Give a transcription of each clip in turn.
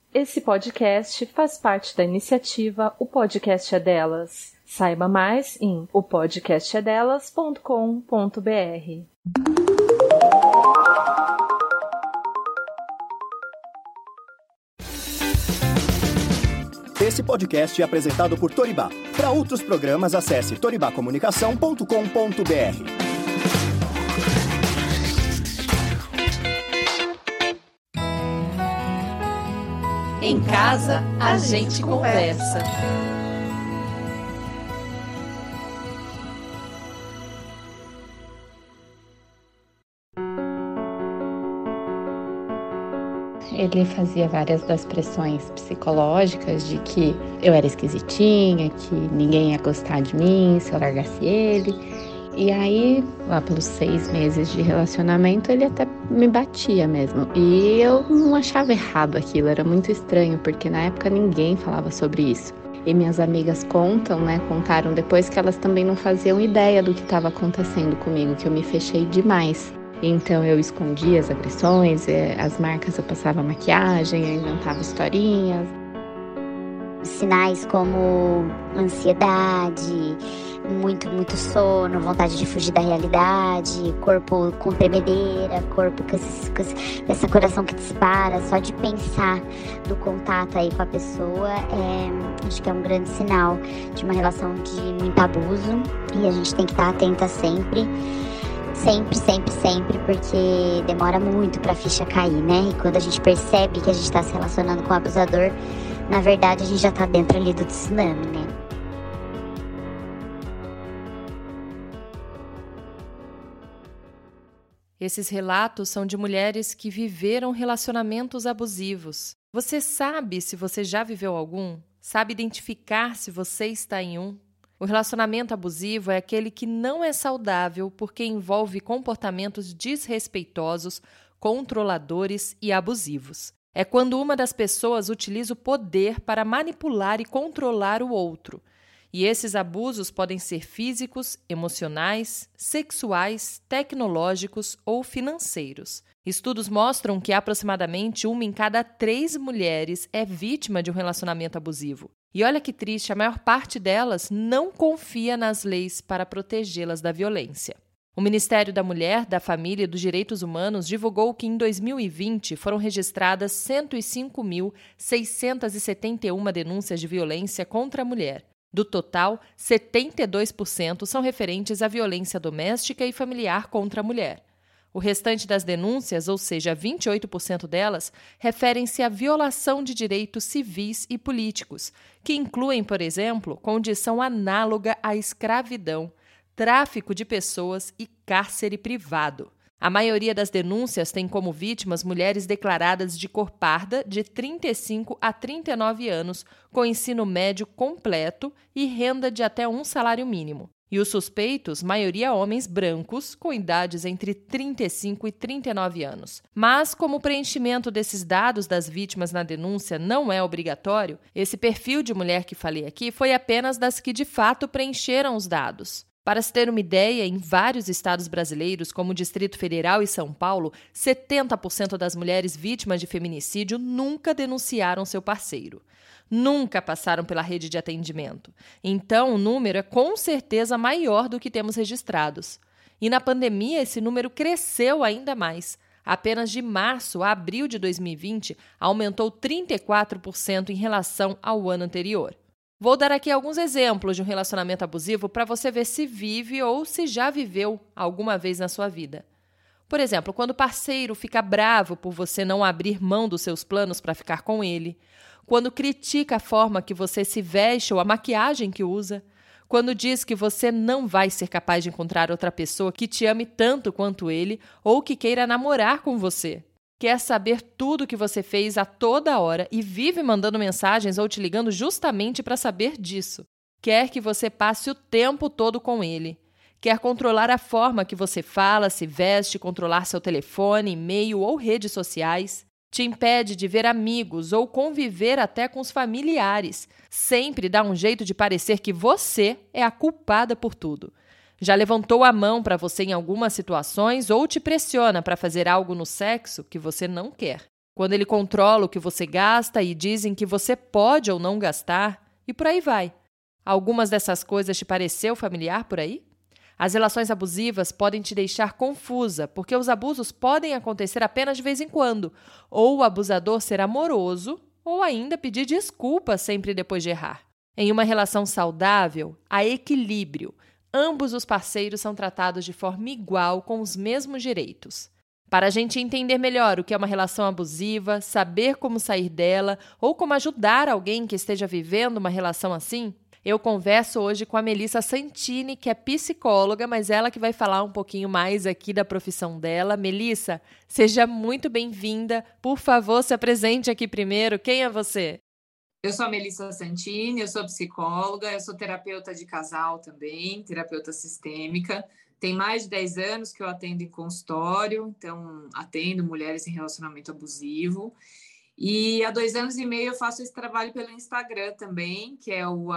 Esse podcast faz parte da iniciativa O Podcast é Delas. Saiba mais em opodcastedelas.com.br. Esse podcast é apresentado por Toribá. Para outros programas, acesse toribacomunicação.com.br. Em casa, a gente conversa. Ele fazia várias das pressões psicológicas de que eu era esquisitinha, que ninguém ia gostar de mim se eu largasse ele. E aí, lá pelos 6 meses de relacionamento, ele até me batia mesmo. E eu não achava errado aquilo, era muito estranho, porque na época ninguém falava sobre isso. E minhas amigas contaram depois que elas também não faziam ideia do que estava acontecendo comigo, que eu me fechei demais. Então eu escondia as agressões, as marcas eu passava maquiagem, eu inventava historinhas. Sinais como ansiedade, muito sono, vontade de fugir da realidade, corpo com tremedeira, corpo com esse coração que dispara, só de pensar do contato aí com a pessoa, acho que é um grande sinal de uma relação de muito abuso, e a gente tem que estar atenta sempre, porque demora muito pra ficha cair, né? E quando a gente percebe que a gente tá se relacionando com o abusador, na verdade a gente já tá dentro ali do tsunami, né? Esses relatos são de mulheres que viveram relacionamentos abusivos. Você sabe se você já viveu algum? Sabe identificar se você está em um? O relacionamento abusivo é aquele que não é saudável porque envolve comportamentos desrespeitosos, controladores e abusivos. É quando uma das pessoas utiliza o poder para manipular e controlar o outro. E esses abusos podem ser físicos, emocionais, sexuais, tecnológicos ou financeiros. Estudos mostram que aproximadamente 1 em cada 3 mulheres é vítima de um relacionamento abusivo. E olha que triste, a maior parte delas não confia nas leis para protegê-las da violência. O Ministério da Mulher, da Família e dos Direitos Humanos divulgou que em 2020 foram registradas 105.671 denúncias de violência contra a mulher. Do total, 72% são referentes à violência doméstica e familiar contra a mulher. O restante das denúncias, ou seja, 28% delas, referem-se à violação de direitos civis e políticos, que incluem, por exemplo, condição análoga à escravidão, tráfico de pessoas e cárcere privado. A maioria das denúncias tem como vítimas mulheres declaradas de cor parda de 35 a 39 anos, com ensino médio completo e renda de até 1 salário mínimo. E os suspeitos, maioria homens brancos, com idades entre 35 e 39 anos. Mas, como o preenchimento desses dados das vítimas na denúncia não é obrigatório, esse perfil de mulher que falei aqui foi apenas das que de fato preencheram os dados. Para se ter uma ideia, em vários estados brasileiros, como o Distrito Federal e São Paulo, 70% das mulheres vítimas de feminicídio nunca denunciaram seu parceiro. Nunca passaram pela rede de atendimento. Então, o número é com certeza maior do que temos registrados. E na pandemia, esse número cresceu ainda mais. Apenas de março a abril de 2020, aumentou 34% em relação ao ano anterior. Vou dar aqui alguns exemplos de um relacionamento abusivo para você ver se vive ou se já viveu alguma vez na sua vida. Por exemplo, quando o parceiro fica bravo por você não abrir mão dos seus planos para ficar com ele, quando critica a forma que você se veste ou a maquiagem que usa, quando diz que você não vai ser capaz de encontrar outra pessoa que te ame tanto quanto ele ou que queira namorar com você. Quer saber tudo o que você fez a toda hora e vive mandando mensagens ou te ligando justamente para saber disso. Quer que você passe o tempo todo com ele. Quer controlar a forma que você fala, se veste, controlar seu telefone, e-mail ou redes sociais. Te impede de ver amigos ou conviver até com os familiares. Sempre dá um jeito de parecer que você é a culpada por tudo. Já levantou a mão para você em algumas situações ou te pressiona para fazer algo no sexo que você não quer. quando ele controla o que você gasta e dizem que você pode ou não gastar, e por aí vai. Algumas dessas coisas te pareceu familiar por aí? As relações abusivas podem te deixar confusa, porque os abusos podem acontecer apenas de vez em quando, ou o abusador ser amoroso, ou ainda pedir desculpas sempre depois de errar. Em uma relação saudável, há equilíbrio. Ambos os parceiros são tratados de forma igual, com os mesmos direitos. Para a gente entender melhor o que é uma relação abusiva, saber como sair dela ou como ajudar alguém que esteja vivendo uma relação assim, eu converso hoje com a Melissa Santini, que é psicóloga, mas ela que vai falar um pouquinho mais aqui da profissão dela. Melissa, seja muito bem-vinda. Por favor, se apresente aqui primeiro. Quem é você? Eu sou a Melissa Santini, eu sou psicóloga, eu sou terapeuta de casal também, terapeuta sistêmica. Tem mais de 10 anos que eu atendo em consultório, então atendo mulheres em relacionamento abusivo. E há 2 anos e meio eu faço esse trabalho pelo Instagram também, que é o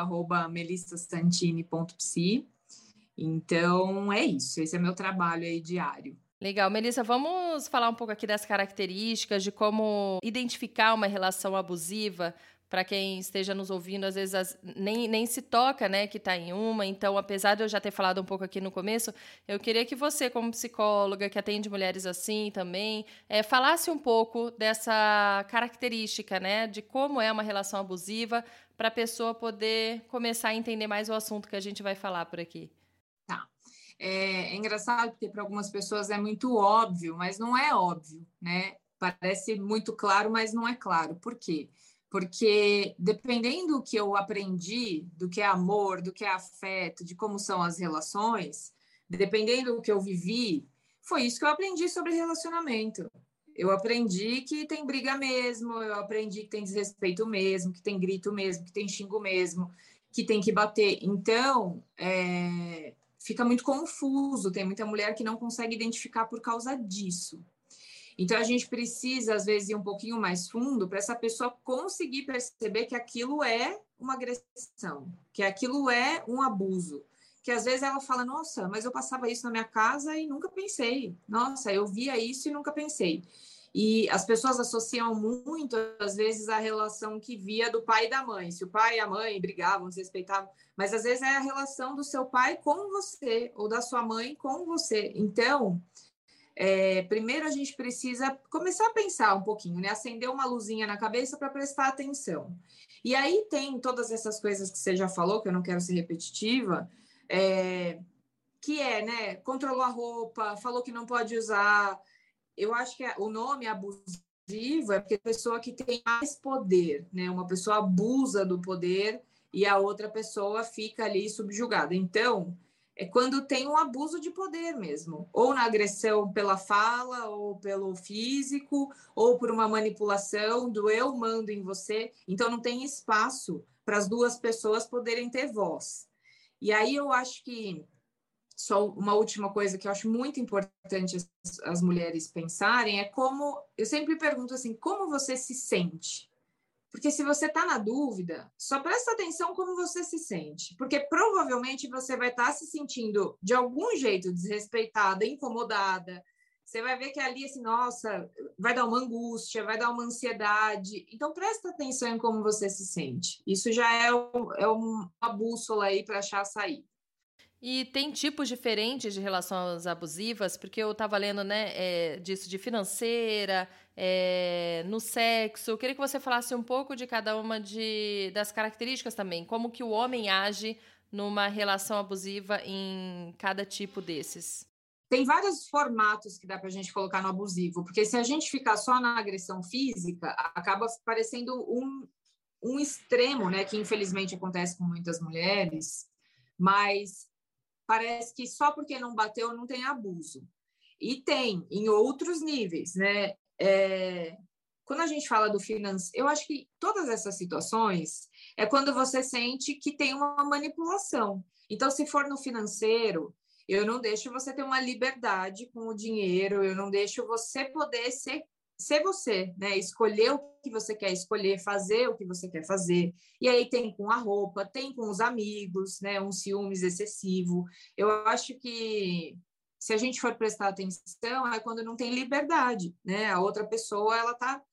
@melissasantini.psi. Então é isso, esse é meu trabalho aí diário. Legal. Melissa, vamos falar um pouco aqui das características de como identificar uma relação abusiva. Para quem esteja nos ouvindo, às vezes nem se toca, né, que está em uma. Então, apesar de eu já ter falado um pouco aqui no começo, eu queria que você, como psicóloga, que atende mulheres assim também, falasse um pouco dessa característica, né, de como é uma relação abusiva, para a pessoa poder começar a entender mais o assunto que a gente vai falar por aqui. Tá. É engraçado porque para algumas pessoas é muito óbvio, mas não é óbvio, né? Parece muito claro, mas não é claro. Por quê? Porque dependendo do que eu aprendi, do que é amor, do que é afeto, de como são as relações, dependendo do que eu vivi, foi isso que eu aprendi sobre relacionamento. Eu aprendi que tem briga mesmo, eu aprendi que tem desrespeito mesmo, que tem grito mesmo, que tem xingo mesmo, que tem que bater. Então, fica muito confuso, tem muita mulher que não consegue identificar por causa disso. Então, a gente precisa, às vezes, ir um pouquinho mais fundo para essa pessoa conseguir perceber que aquilo é uma agressão, que aquilo é um abuso. Que, às vezes, ela fala, nossa, mas eu passava isso na minha casa e nunca pensei. Nossa, eu via isso e nunca pensei. E as pessoas associam muito, às vezes, a relação que via do pai e da mãe. Se o pai e a mãe brigavam, se respeitavam. Mas, às vezes, é a relação do seu pai com você ou da sua mãe com você. Então... primeiro a gente precisa começar a pensar um pouquinho, né? Acender uma luzinha na cabeça para prestar atenção. E aí tem todas essas coisas que você já falou, que eu não quero ser repetitiva, que né? Controlou a roupa, falou que não pode usar. Eu acho que o nome abusivo é porque a pessoa que tem mais poder, né? Uma pessoa abusa do poder e a outra pessoa fica ali subjugada. Então... é quando tem um abuso de poder mesmo, ou na agressão pela fala, ou pelo físico, ou por uma manipulação do eu mando em você. Então, não tem espaço para as duas pessoas poderem ter voz. E aí eu acho que, só uma última coisa que eu acho muito importante as mulheres pensarem, é como, eu sempre pergunto assim, como você se sente? Porque se você está na dúvida, só presta atenção como você se sente. Porque provavelmente você vai estar se sentindo de algum jeito desrespeitada, incomodada. Você vai ver que ali, assim, nossa, vai dar uma angústia, vai dar uma ansiedade. Então, presta atenção em como você se sente. Isso já é uma bússola aí para achar a saída. E tem tipos diferentes de relações abusivas, porque eu estava lendo, né, disso de financeira, no sexo. Eu queria que você falasse um pouco de cada uma das características também, como que o homem age numa relação abusiva em cada tipo desses. Tem vários formatos que dá para a gente colocar no abusivo, porque se a gente ficar só na agressão física, acaba parecendo um extremo, né, que infelizmente acontece com muitas mulheres, mas parece que só porque não bateu não tem abuso. E tem em outros níveis, né? Quando a gente fala do financeiro, eu acho que todas essas situações é quando você sente que tem uma manipulação. Então, se for no financeiro, eu não deixo você ter uma liberdade com o dinheiro, eu não deixo você poder ser você, né? Escolher o que você quer escolher, fazer o que você quer fazer. E aí tem com a roupa, tem com os amigos, né? Um ciúmes excessivo. Eu acho que se a gente for prestar atenção, é quando não tem liberdade, né? A outra pessoa, ela tá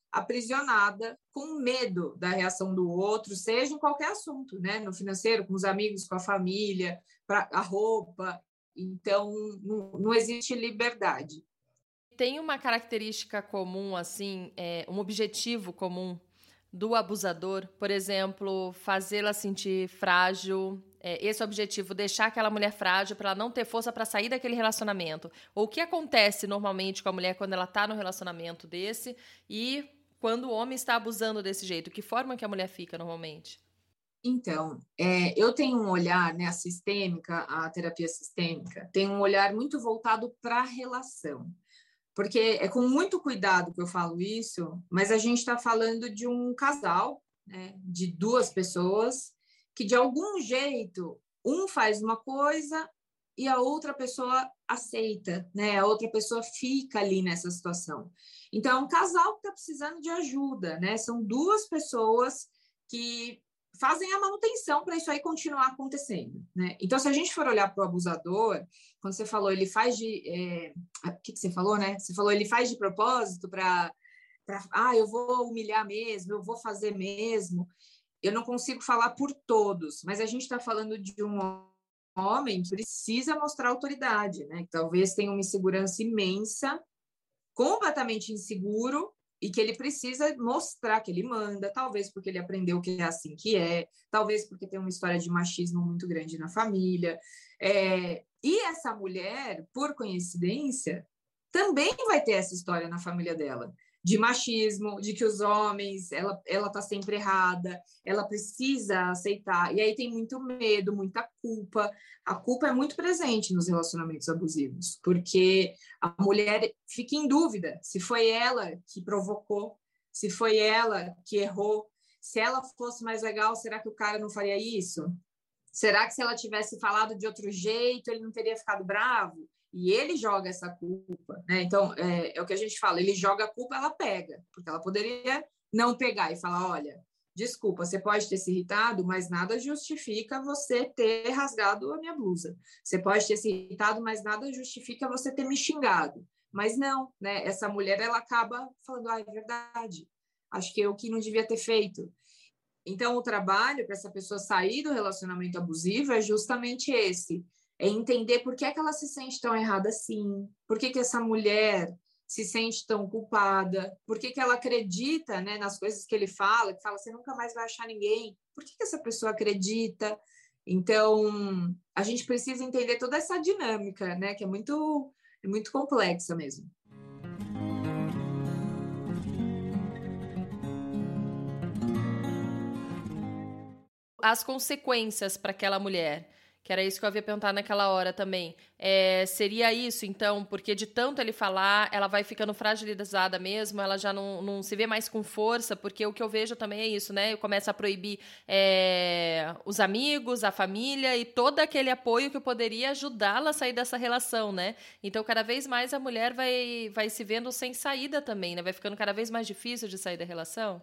aprisionada com medo da reação do outro, seja em qualquer assunto, né? No financeiro, com os amigos, com a família, para a roupa. Então, não existe liberdade. Tem uma característica comum, assim, um objetivo comum do abusador, por exemplo, fazê-la sentir frágil, esse objetivo, deixar aquela mulher frágil para ela não ter força para sair daquele relacionamento. Ou o que acontece normalmente com a mulher quando ela está no relacionamento desse e quando o homem está abusando desse jeito? Que forma que a mulher fica normalmente? Então, eu tenho um olhar, né, a terapia sistêmica, tem um olhar muito voltado para a relação. Porque é com muito cuidado que eu falo isso, mas a gente está falando de um casal, né, de duas pessoas, que de algum jeito um faz uma coisa e a outra pessoa aceita, né? A outra pessoa fica ali nessa situação. Então, é um casal que está precisando de ajuda, né? São duas pessoas que fazem a manutenção para isso aí continuar acontecendo, né? Então, se a gente for olhar para o abusador, quando você falou, ele faz de... o que você falou, né? Você falou, ele faz de propósito para... eu vou humilhar mesmo, eu vou fazer mesmo. Eu não consigo falar por todos, mas a gente está falando de um homem que precisa mostrar autoridade, né? Que talvez tenha uma insegurança imensa, completamente inseguro, e que ele precisa mostrar que ele manda, talvez porque ele aprendeu que é assim que é, talvez porque tem uma história de machismo muito grande na família. E essa mulher, por coincidência, também vai ter essa história na família dela, de machismo, de que os homens, ela está sempre errada, ela precisa aceitar, e aí tem muito medo, muita culpa. A culpa é muito presente nos relacionamentos abusivos, porque a mulher fica em dúvida se foi ela que provocou, se foi ela que errou, se ela fosse mais legal, será que o cara não faria isso? Será que se ela tivesse falado de outro jeito, ele não teria ficado bravo? E ele joga essa culpa, né? Então, é o que a gente fala, ele joga a culpa, ela pega, porque ela poderia não pegar e falar, olha, desculpa, você pode ter se irritado, mas nada justifica você ter rasgado a minha blusa. Você pode ter se irritado, mas nada justifica você ter me xingado. Mas não, né? Essa mulher, ela acaba falando, é verdade, acho que eu que não devia ter feito. Então, o trabalho para essa pessoa sair do relacionamento abusivo é justamente esse, é entender por que é que ela se sente tão errada assim, por que que essa mulher se sente tão culpada, por que que ela acredita, né, nas coisas que ele fala, que fala, você nunca mais vai achar ninguém, por que que essa pessoa acredita? Então, a gente precisa entender toda essa dinâmica, né, que é muito complexa mesmo. As consequências para aquela mulher, que era isso que eu havia perguntado naquela hora também, seria isso, então, porque de tanto ele falar, ela vai ficando fragilizada mesmo, ela já não se vê mais com força, porque o que eu vejo também é isso, né? Eu começo a proibir os amigos, a família e todo aquele apoio que poderia ajudá-la a sair dessa relação, né? Então, cada vez mais a mulher vai se vendo sem saída também, né? Vai ficando cada vez mais difícil de sair da relação.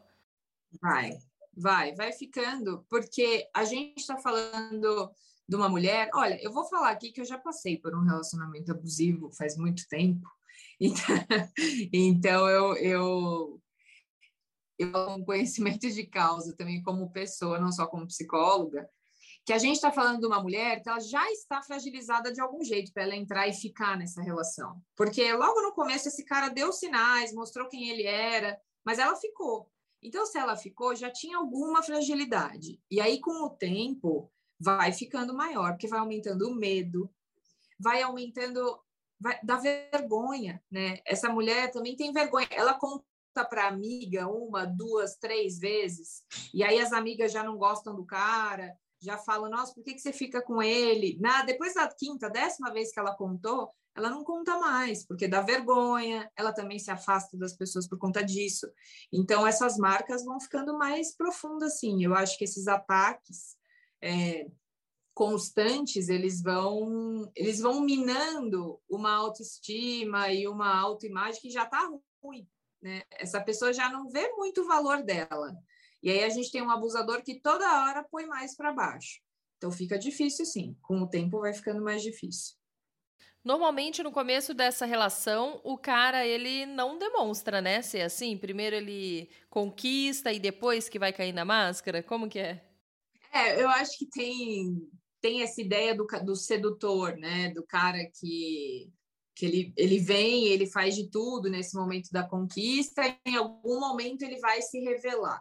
Vai ficando, porque a gente está falando de uma mulher. Olha, eu vou falar aqui que eu já passei por um relacionamento abusivo faz muito tempo, então eu tenho um conhecimento de causa também como pessoa, não só como psicóloga, que a gente está falando de uma mulher que ela já está fragilizada de algum jeito para ela entrar e ficar nessa relação, porque logo no começo esse cara deu sinais, mostrou quem ele era, mas ela ficou. Então, se ela ficou, já tinha alguma fragilidade. E aí, com o tempo, vai ficando maior, porque vai aumentando o medo, vai aumentando, dá vergonha, né? Essa mulher também tem vergonha. Ela conta para a amiga 1, 2, 3 vezes, e aí as amigas já não gostam do cara, já falam, nossa, por que você fica com ele? Depois da 5ª, 10ª vez que ela contou, ela não conta mais, porque dá vergonha, ela também se afasta das pessoas por conta disso. Então, essas marcas vão ficando mais profundas, assim. Eu acho que esses ataques constantes, eles vão minando uma autoestima e uma autoimagem que já está ruim, né? Essa pessoa já não vê muito o valor dela. E aí a gente tem um abusador que toda hora põe mais para baixo. Então, fica difícil, sim. Com o tempo vai ficando mais difícil. Normalmente, no começo dessa relação, o cara, ele não demonstra, né, ser assim. Primeiro ele conquista e depois que vai cair na máscara. Como que é? Eu acho que tem essa ideia do sedutor, né? Do cara que ele vem, ele faz de tudo nesse momento da conquista, e em algum momento ele vai se revelar.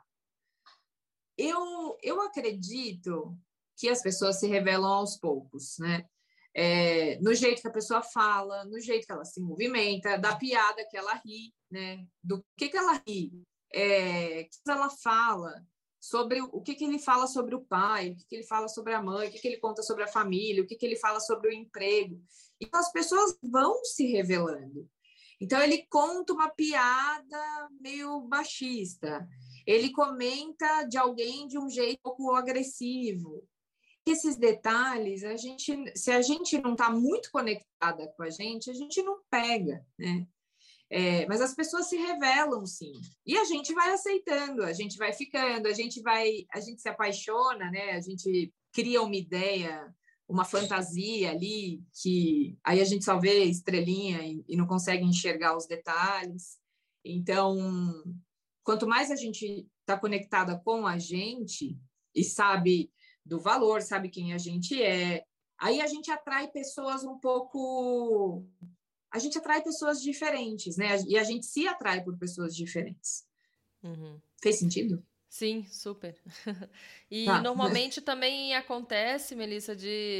Eu acredito que as pessoas se revelam aos poucos, né? No jeito que a pessoa fala, no jeito que ela se movimenta, da piada que ela ri, né? Do que ela ri, que ela fala, sobre o que ele fala sobre o pai, o que ele fala sobre a mãe, o que ele conta sobre a família, o que ele fala sobre o emprego. Então as pessoas vão se revelando. Então ele conta uma piada meio baixista, ele comenta de alguém de um jeito um pouco agressivo. Esses detalhes, se a gente não está muito conectada com a gente não pega, né? Mas as pessoas se revelam, sim. E a gente vai aceitando, a gente vai ficando, a gente se apaixona, né? A gente cria uma ideia, uma fantasia ali, que aí a gente só vê estrelinha e não consegue enxergar os detalhes. Então, quanto mais a gente está conectada com a gente e sabe do valor, sabe quem a gente é, aí a gente atrai pessoas um pouco... A gente atrai pessoas diferentes, né? E a gente se atrai por pessoas diferentes. Uhum. Fez sentido? Sim, super. E Tá. normalmente também acontece, Melissa,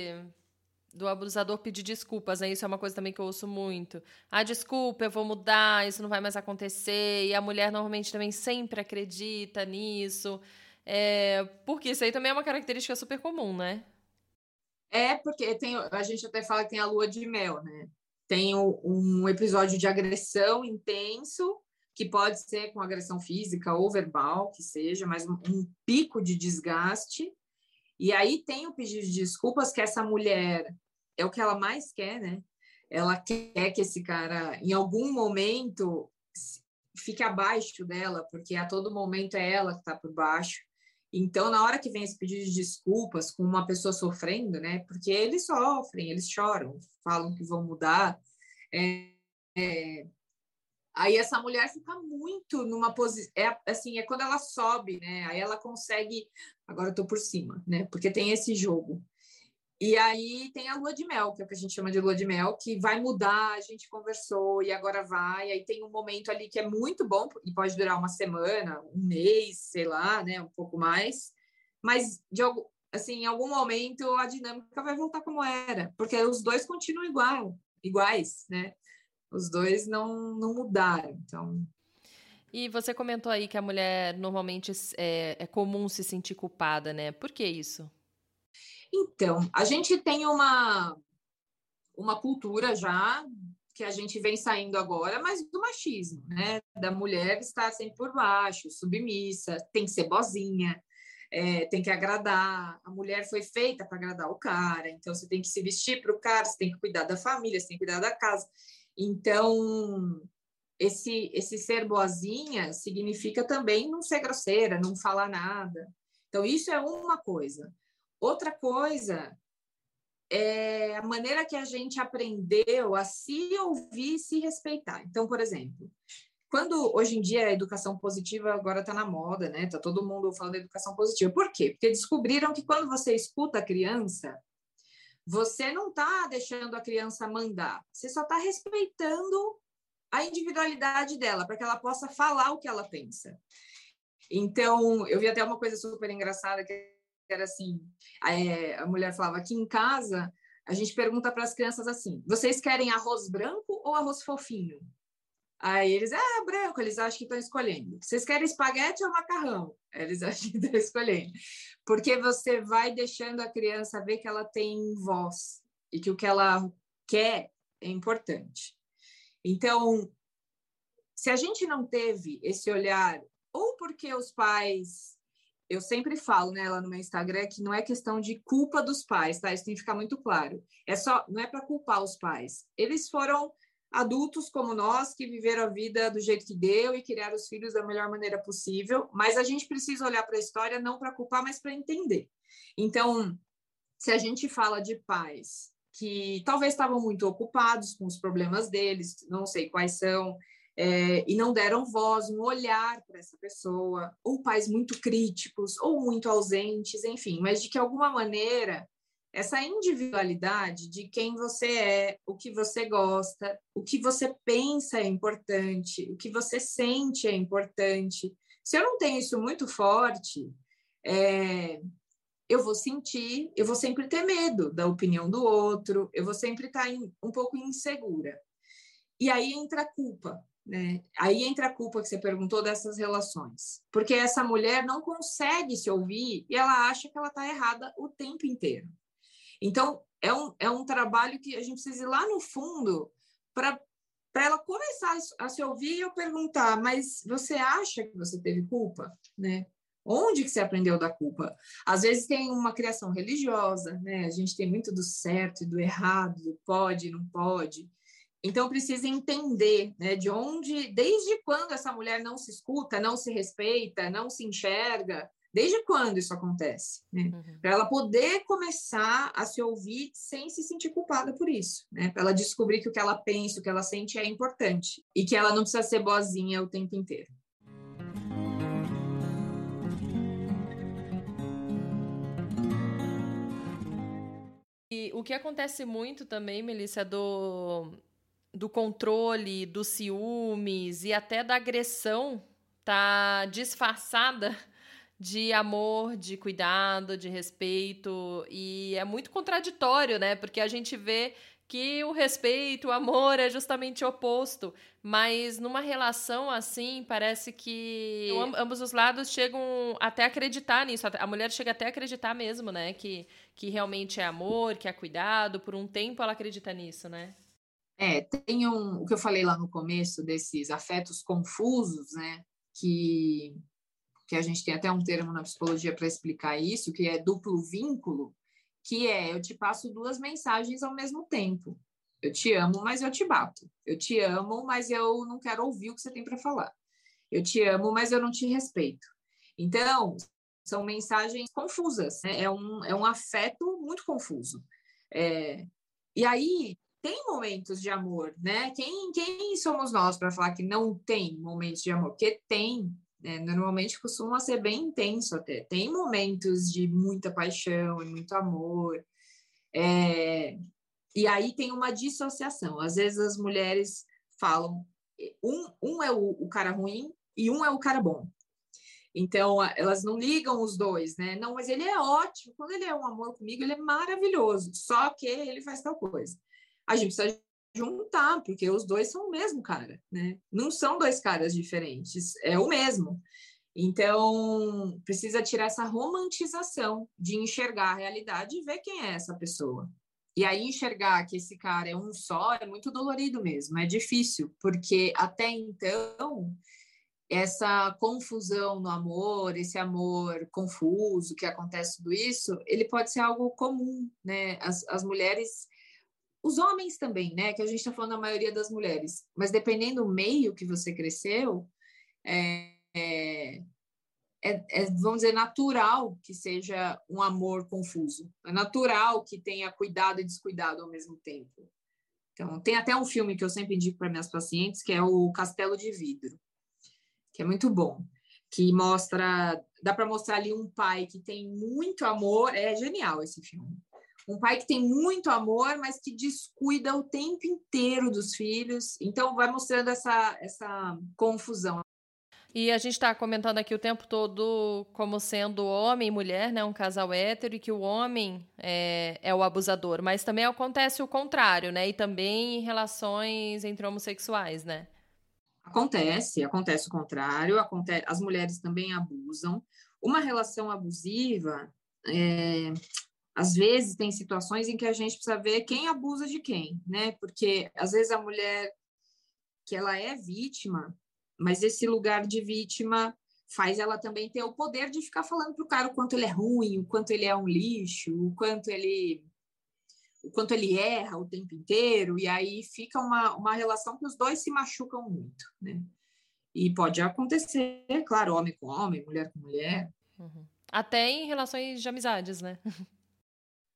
do abusador pedir desculpas, né? Isso é uma coisa também que eu ouço muito. Ah, desculpa, eu vou mudar, isso não vai mais acontecer. E a mulher normalmente também sempre acredita nisso. Porque isso aí também é uma característica super comum, né? Porque a gente até fala que tem a lua de mel, né? Tem um episódio de agressão intenso, que pode ser com agressão física ou verbal, que seja, mas um pico de desgaste. E aí tem o pedido de desculpas, que essa mulher é o que ela mais quer, né? Ela quer que esse cara, em algum momento, fique abaixo dela, porque a todo momento é ela que está por baixo. Então, na hora que vem esse pedido de desculpas com uma pessoa sofrendo, né? Porque eles sofrem, eles choram, falam que vão mudar. Aí essa mulher fica muito numa posição... assim, quando ela sobe, né? Aí ela consegue... Agora eu tô por cima, né? Porque tem esse jogo. E aí tem a lua de mel, que é o que a gente chama de lua de mel, que vai mudar, a gente conversou e agora vai. Aí tem um momento ali que é muito bom, e pode durar uma semana, um mês, sei lá, né, um pouco mais. Mas, em algum momento, a dinâmica vai voltar como era, porque os dois continuam iguais, né? Os dois não mudaram, então... E você comentou aí que a mulher normalmente é comum se sentir culpada, né? Por que isso? Então, a gente tem uma cultura já que a gente vem saindo agora, mas do machismo, né? Da mulher estar sempre por baixo, submissa, tem que ser boazinha, tem que agradar. A mulher foi feita para agradar o cara, então você tem que se vestir para o cara, você tem que cuidar da família, você tem que cuidar da casa. Então, esse ser boazinha significa também não ser grosseira, não falar nada. Então, isso é uma coisa. Outra coisa é a maneira que a gente aprendeu a se ouvir e se respeitar. Então, por exemplo, hoje em dia a educação positiva agora está na moda, né? Está todo mundo falando de educação positiva. Por quê? Porque descobriram que quando você escuta a criança, você não está deixando a criança mandar, você só está respeitando a individualidade dela, para que ela possa falar o que ela pensa. Então, eu vi até uma coisa super engraçada, que era assim, a mulher falava, aqui em casa, a gente pergunta para as crianças assim, vocês querem arroz branco ou arroz fofinho? Aí eles, branco, eles acham que estão escolhendo. Vocês querem espaguete ou macarrão? Eles acham que estão escolhendo. Porque você vai deixando a criança ver que ela tem voz e que o que ela quer é importante. Então, se a gente não teve esse olhar, ou porque os pais... Eu sempre falo, né, lá no meu Instagram, que não é questão de culpa dos pais, tá? Isso tem que ficar muito claro. Não é para culpar os pais. Eles foram adultos como nós, que viveram a vida do jeito que deu e criaram os filhos da melhor maneira possível, mas a gente precisa olhar para a história não para culpar, mas para entender. Então, se a gente fala de pais que talvez estavam muito ocupados com os problemas deles, não sei quais são, e não deram voz, um olhar para essa pessoa, ou pais muito críticos, ou muito ausentes, enfim, mas de que alguma maneira essa individualidade de quem você é, o que você gosta, o que você pensa é importante, o que você sente é importante. Se eu não tenho isso muito forte, eu vou sentir, eu vou sempre ter medo da opinião do outro, eu vou sempre estar um pouco insegura. E aí entra a culpa, né? Aí entra a culpa que você perguntou dessas relações. Porque essa mulher não consegue se ouvir e ela acha que ela está errada o tempo inteiro. Então, é um trabalho que a gente precisa ir lá no fundo para ela começar a se ouvir e eu perguntar, mas você acha que você teve culpa, né? Onde que você aprendeu da culpa? Às vezes tem uma criação religiosa, né? A gente tem muito do certo e do errado, do pode e não pode. Então, precisa entender, né, de onde, desde quando essa mulher não se escuta, não se respeita, não se enxerga, desde quando isso acontece, né? Para ela poder começar a se ouvir sem se sentir culpada por isso, né? Para ela descobrir que o que ela pensa, o que ela sente é importante e que ela não precisa ser boazinha o tempo inteiro. E o que acontece muito também, Melissa, é do controle, dos ciúmes e até da agressão tá disfarçada de amor, de cuidado, de respeito, e é muito contraditório, né? Porque a gente vê que o respeito, o amor é justamente o oposto, mas numa relação assim, parece que ambos os lados chegam até a acreditar nisso, a mulher chega até a acreditar mesmo, né? Que realmente é amor, que é cuidado, por um tempo ela acredita nisso, né? Tem o que eu falei lá no começo desses afetos confusos, né? Que a gente tem até um termo na psicologia para explicar isso, que é duplo vínculo, que eu te passo 2 mensagens ao mesmo tempo. Eu te amo, mas eu te bato. Eu te amo, mas eu não quero ouvir o que você tem para falar. Eu te amo, mas eu não te respeito. Então, são mensagens confusas, né? É um afeto muito confuso. E aí, tem momentos de amor, né? Quem somos nós para falar que não tem momentos de amor? Porque tem, né? Normalmente costuma ser bem intenso até. Tem momentos de muita paixão e muito amor. E aí tem uma dissociação. Às vezes as mulheres falam, um é o cara ruim e um é o cara bom. Então, elas não ligam os dois, né? Não, mas ele é ótimo. Quando ele é um amor comigo, ele é maravilhoso. Só que ele faz tal coisa. A gente precisa juntar, porque os dois são o mesmo cara, né? Não são 2 caras diferentes, é o mesmo. Então, precisa tirar essa romantização de enxergar a realidade e ver quem é essa pessoa. E aí enxergar que esse cara é um só é muito dolorido mesmo, é difícil, porque até então essa confusão no amor, esse amor confuso que acontece tudo isso, ele pode ser algo comum, né? As mulheres, os homens também, né? Que a gente está falando da maioria das mulheres, mas dependendo do meio que você cresceu, vamos dizer, natural que seja um amor confuso. É natural que tenha cuidado e descuidado ao mesmo tempo. Então, tem até um filme que eu sempre indico para minhas pacientes, que é o Castelo de Vidro, que é muito bom, que dá para mostrar ali um pai que tem muito amor, é genial esse filme. Um pai que tem muito amor, mas que descuida o tempo inteiro dos filhos, então vai mostrando essa confusão. E a gente está comentando aqui o tempo todo como sendo homem e mulher, né, um casal hétero, e que o homem é o abusador, mas também acontece o contrário, né, e também em relações entre homossexuais, né? Acontece o contrário, as mulheres também abusam. Uma relação abusiva, às vezes tem situações em que a gente precisa ver quem abusa de quem, né? Porque às vezes a mulher que ela é vítima, mas esse lugar de vítima faz ela também ter o poder de ficar falando para o cara o quanto ele é ruim, o quanto ele é um lixo, o quanto ele erra o tempo inteiro, e aí fica uma relação que os dois se machucam muito, né? E pode acontecer, claro, homem com homem, mulher com mulher. Uhum. Até em relações de amizades, né?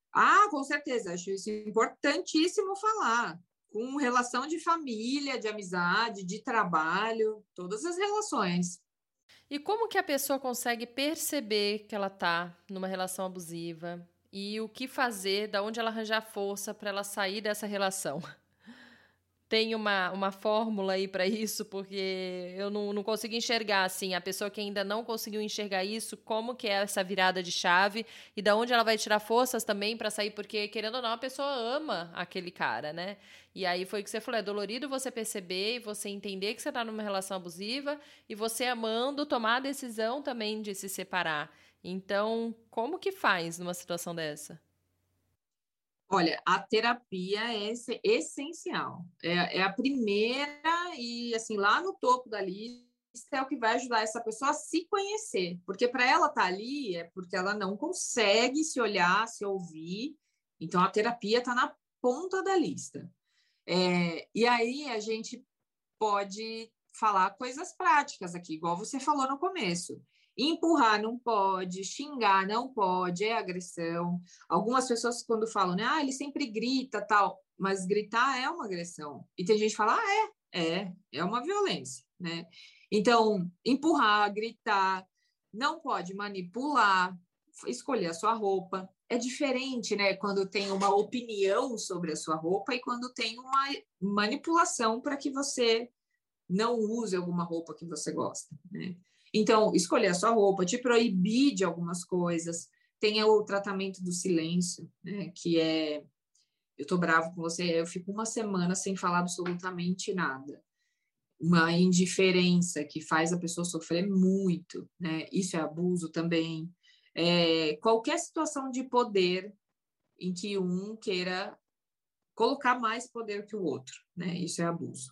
Ah, com certeza, acho isso importantíssimo falar. Com relação de família, de amizade, de trabalho, todas as relações. E como que a pessoa consegue perceber que ela está numa relação abusiva e o que fazer, da onde ela arranjar força para ela sair dessa relação? Tem uma fórmula aí para isso, porque eu não consigo enxergar, assim, a pessoa que ainda não conseguiu enxergar isso, como que é essa virada de chave e da onde ela vai tirar forças também para sair, porque, querendo ou não, a pessoa ama aquele cara, né? E aí foi o que você falou, é dolorido você perceber e você entender que você tá numa relação abusiva e você amando tomar a decisão também de se separar. Então, como que faz numa situação dessa? Olha, a terapia é essencial. É a primeira e, assim, lá no topo da lista é o que vai ajudar essa pessoa a se conhecer. Porque para ela estar ali é porque ela não consegue se olhar, se ouvir. Então, a terapia está na ponta da lista. E aí a gente pode falar coisas práticas aqui, igual você falou no começo. Empurrar não pode, xingar não pode, é agressão. Algumas pessoas, quando falam, né, ele sempre grita, tal, mas gritar é uma agressão. E tem gente que fala, é uma violência, né? Então, empurrar, gritar, não pode manipular, escolher a sua roupa. É diferente, né, quando tem uma opinião sobre a sua roupa e quando tem uma manipulação para que você não use alguma roupa que você gosta, né? Então, escolher a sua roupa, te proibir de algumas coisas, tem o tratamento do silêncio, né? Que é, eu tô bravo com você, eu fico uma semana sem falar absolutamente nada. Uma indiferença que faz a pessoa sofrer muito, né? Isso é abuso também. Qualquer situação de poder em que um queira colocar mais poder que o outro, né? Isso é abuso.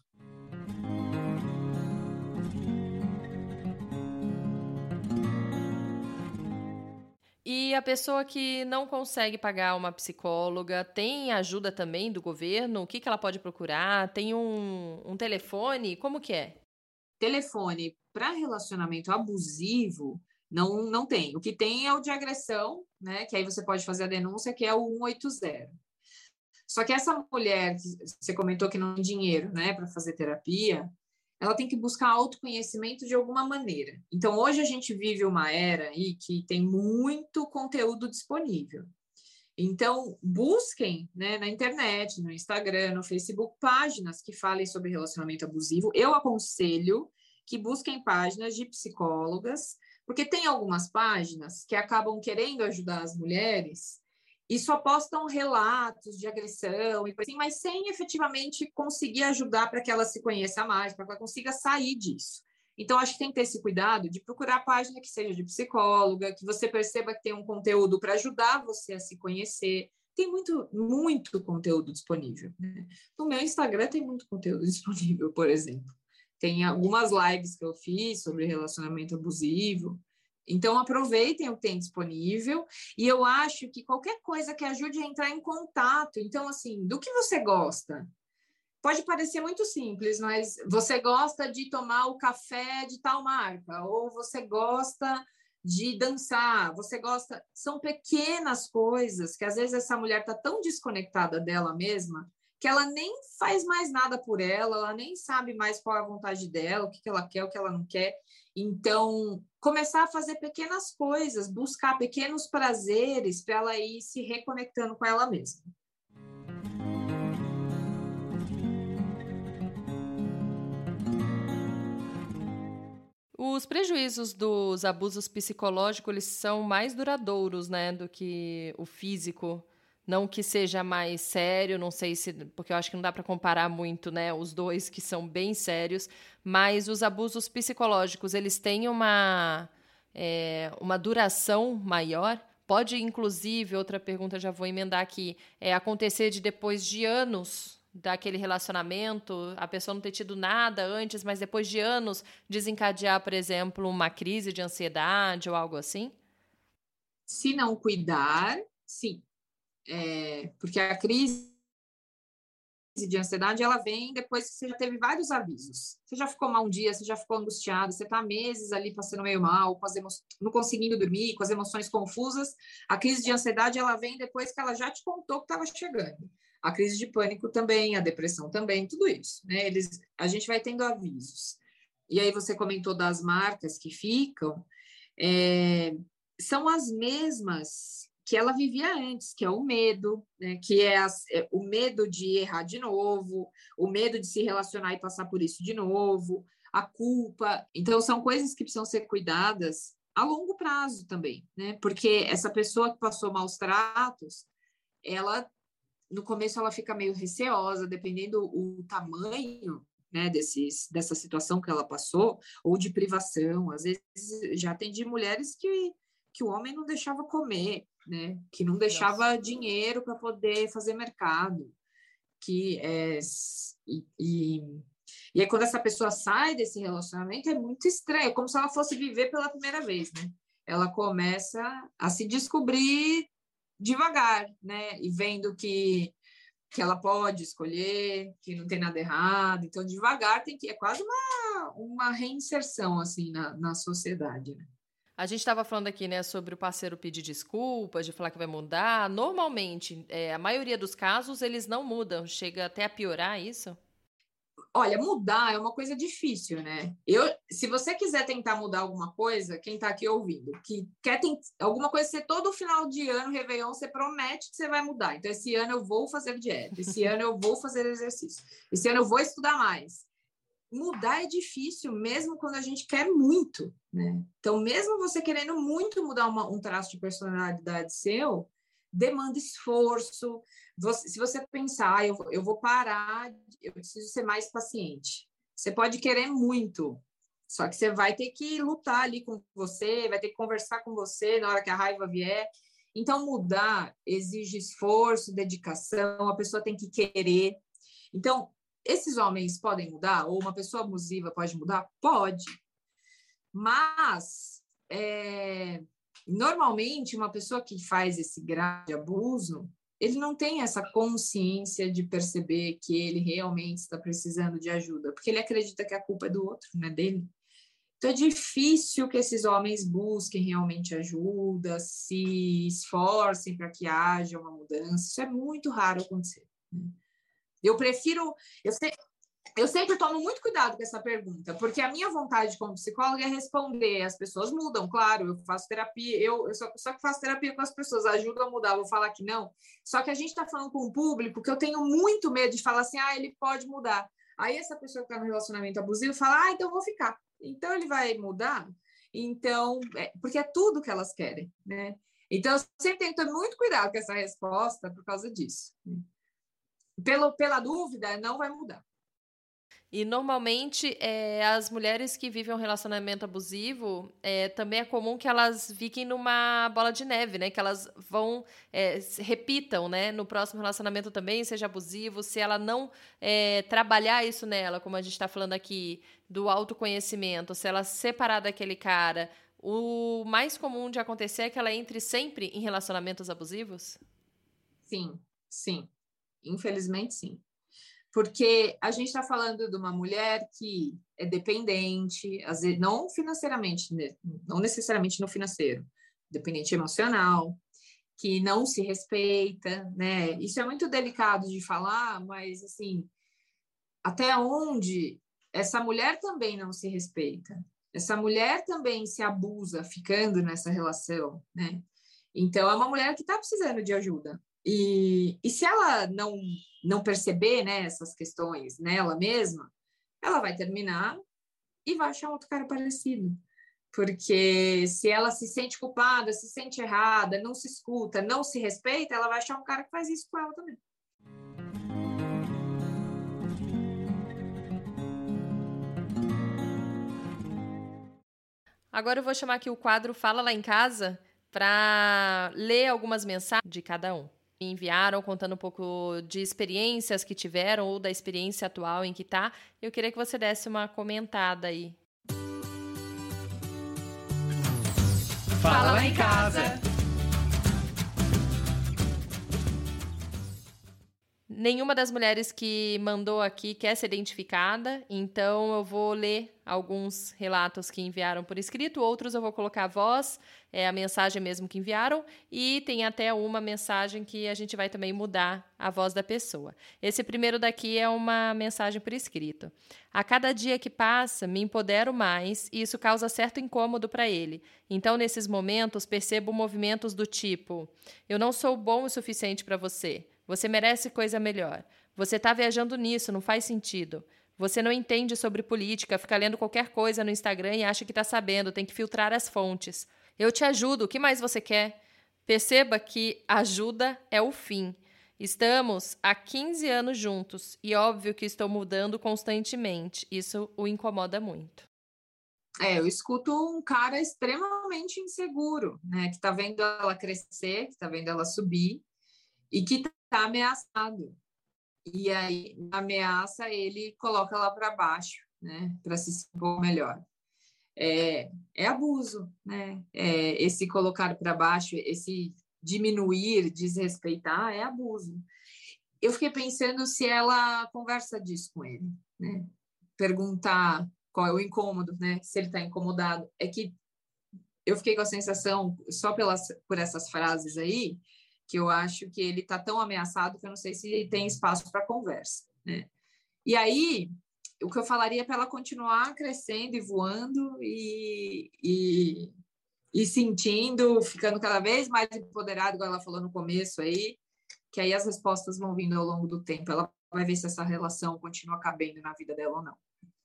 E a pessoa que não consegue pagar uma psicóloga, tem ajuda também do governo? O que ela pode procurar? Tem um telefone? Como que é? Telefone para relacionamento abusivo não tem. O que tem é o de agressão, né? Que aí você pode fazer a denúncia, que é o 180. Só que essa mulher que você comentou que não tem dinheiro, né, para fazer terapia, ela tem que buscar autoconhecimento de alguma maneira. Então, hoje a gente vive uma era aí que tem muito conteúdo disponível. Então, busquem, né, na internet, no Instagram, no Facebook, páginas que falem sobre relacionamento abusivo. Eu aconselho que busquem páginas de psicólogas, porque tem algumas páginas que acabam querendo ajudar as mulheres e só postam relatos de agressão, e assim, mas sem efetivamente conseguir ajudar para que ela se conheça mais, para que ela consiga sair disso. Então, acho que tem que ter esse cuidado de procurar a página que seja de psicóloga, que você perceba que tem um conteúdo para ajudar você a se conhecer. Tem muito, muito conteúdo disponível, né? No meu Instagram tem muito conteúdo disponível, por exemplo. Tem algumas lives que eu fiz sobre relacionamento abusivo. Então, aproveitem o que tem disponível. E eu acho que qualquer coisa que ajude a entrar em contato. Então, assim, do que você gosta? Pode parecer muito simples, mas você gosta de tomar o café de tal marca, ou você gosta de dançar, você gosta. São pequenas coisas que às vezes essa mulher está tão desconectada dela mesma que ela nem faz mais nada por ela nem sabe mais qual é a vontade dela, o que ela quer, o que ela não quer. Então, começar a fazer pequenas coisas, buscar pequenos prazeres para ela ir se reconectando com ela mesma. Os prejuízos dos abusos psicológicos, eles são mais duradouros, né, do que o físico. Não que seja mais sério, não sei se... Porque eu acho que não dá para comparar muito, né, os dois que são bem sérios. Mas os abusos psicológicos, eles têm uma duração maior. Pode, inclusive, outra pergunta, já vou emendar aqui, acontecer de depois de anos daquele relacionamento, a pessoa não ter tido nada antes, mas depois de anos desencadear, por exemplo, uma crise de ansiedade ou algo assim? Se não cuidar, sim. Porque a crise de ansiedade, ela vem depois que você já teve vários avisos. Você já ficou mal um dia, você já ficou angustiado, você está meses ali passando meio mal, não conseguindo dormir, com as emoções confusas. A crise de ansiedade, ela vem depois que ela já te contou que estava chegando. A crise de pânico também, a depressão também, tudo isso, né? A gente vai tendo avisos. E aí você comentou das marcas que ficam, são as mesmas que ela vivia antes, que é o medo, né? Que é o medo de errar de novo, o medo de se relacionar e passar por isso de novo, a culpa. Então, são coisas que precisam ser cuidadas a longo prazo também, né? Porque essa pessoa que passou maus tratos, ela, no começo, ela fica meio receosa, dependendo o tamanho, né, dessa situação que ela passou, ou de privação. Às vezes, já atendi mulheres que o homem não deixava comer, né? Que não deixava dinheiro para poder fazer mercado. E aí, quando essa pessoa sai desse relacionamento, é muito estranho, é como se ela fosse viver pela primeira vez, né? Ela começa a se descobrir devagar, né? E vendo que ela pode escolher, que não tem nada errado. Então, devagar, é quase uma reinserção, assim, na sociedade, né? A gente estava falando aqui, né, sobre o parceiro pedir desculpas, de falar que vai mudar. Normalmente, a maioria dos casos, eles não mudam. Chega até a piorar isso? Olha, mudar é uma coisa difícil, né? Se você quiser tentar mudar alguma coisa, quem está aqui ouvindo, que quer alguma coisa, você todo final de ano, Réveillon, você promete que você vai mudar. Então, esse ano eu vou fazer dieta, esse ano eu vou fazer exercício, esse ano eu vou estudar mais. Mudar é difícil, mesmo quando a gente quer muito, né? Então, mesmo você querendo muito mudar um traço de personalidade seu, demanda esforço. Se você pensar, eu vou parar, eu preciso ser mais paciente. Você pode querer muito, só que você vai ter que lutar ali com você, vai ter que conversar com você na hora que a raiva vier. Então, mudar exige esforço, dedicação, a pessoa tem que querer. Então, esses homens podem mudar? Ou uma pessoa abusiva pode mudar? Pode. Mas, normalmente, uma pessoa que faz esse grau de abuso, ele não tem essa consciência de perceber que ele realmente está precisando de ajuda, porque ele acredita que a culpa é do outro, não é dele. Então, é difícil que esses homens busquem realmente ajuda, se esforcem para que haja uma mudança. Isso é muito raro acontecer, né? Eu sempre tomo muito cuidado com essa pergunta, porque a minha vontade como psicóloga é responder. As pessoas mudam, claro, eu faço terapia, eu sou a pessoa que faço terapia com as pessoas, ajuda a mudar, vou falar que não. Só que a gente está falando com um público que eu tenho muito medo de falar assim, ele pode mudar. Aí essa pessoa que está no relacionamento abusivo fala, então eu vou ficar. Então ele vai mudar? Então, porque é tudo que elas querem, né? Então eu sempre tenho que ter muito cuidado com essa resposta por causa disso. Pela dúvida, não vai mudar. E, normalmente, as mulheres que vivem um relacionamento abusivo, também é comum que elas fiquem numa bola de neve, né? Que elas vão, repitam, né? No próximo relacionamento também, seja abusivo. Se ela não trabalhar isso nela, como a gente está falando aqui, do autoconhecimento, se ela separar daquele cara, o mais comum de acontecer é que ela entre sempre em relacionamentos abusivos? Sim, sim. Infelizmente, sim. Porque a gente está falando de uma mulher que é dependente, às vezes, não financeiramente, não necessariamente no financeiro, dependente emocional, que não se respeita, né? Isso é muito delicado de falar, mas, assim, até onde essa mulher também não se respeita? Essa mulher também se abusa ficando nessa relação, né? Então, é uma mulher que está precisando de ajuda. E se ela não perceber, né, essas questões nela mesma, ela vai terminar e vai achar outro cara parecido. Porque se ela se sente culpada, se sente errada, não se escuta, não se respeita, ela vai achar um cara que faz isso com ela também. Agora eu vou chamar aqui o quadro Fala Lá em Casa para ler algumas mensagens de cada um. Enviaram contando um pouco de experiências que tiveram ou da experiência atual em que tá. Eu queria que você desse uma comentada aí. Fala Lá em Casa! Nenhuma das mulheres que mandou aqui quer ser identificada, então eu vou ler alguns relatos que enviaram por escrito, outros eu vou colocar a voz, a mensagem mesmo que enviaram, e tem até uma mensagem que a gente vai também mudar a voz da pessoa. Esse primeiro daqui é uma mensagem por escrito. A cada dia que passa, me empodero mais e isso causa certo incômodo para ele. Então, nesses momentos, percebo movimentos do tipo: eu não sou bom o suficiente para você. Você merece coisa melhor. Você está viajando nisso, não faz sentido. Você não entende sobre política, fica lendo qualquer coisa no Instagram e acha que está sabendo, tem que filtrar as fontes. Eu te ajudo, o que mais você quer? Perceba que ajuda é o fim. Estamos há 15 anos juntos e óbvio que estou mudando constantemente. Isso o incomoda muito. Eu escuto um cara extremamente inseguro, né? Que está vendo ela crescer, que está vendo ela subir e que está ameaçado. E aí, na ameaça, ele coloca ela para baixo, né? Para se sentir um pouco melhor. É abuso, né? Esse colocar para baixo, esse diminuir, desrespeitar, é abuso. Eu fiquei pensando se ela conversa disso com ele, né? Perguntar qual é o incômodo, né? Se ele está incomodado. É que eu fiquei com a sensação, só por essas frases aí, que eu acho que ele está tão ameaçado que eu não sei se tem espaço para conversa, né? E aí, o que eu falaria é para ela continuar crescendo e voando e sentindo, ficando cada vez mais empoderada, igual ela falou no começo aí, que aí as respostas vão vindo ao longo do tempo. Ela vai ver se essa relação continua cabendo na vida dela ou não.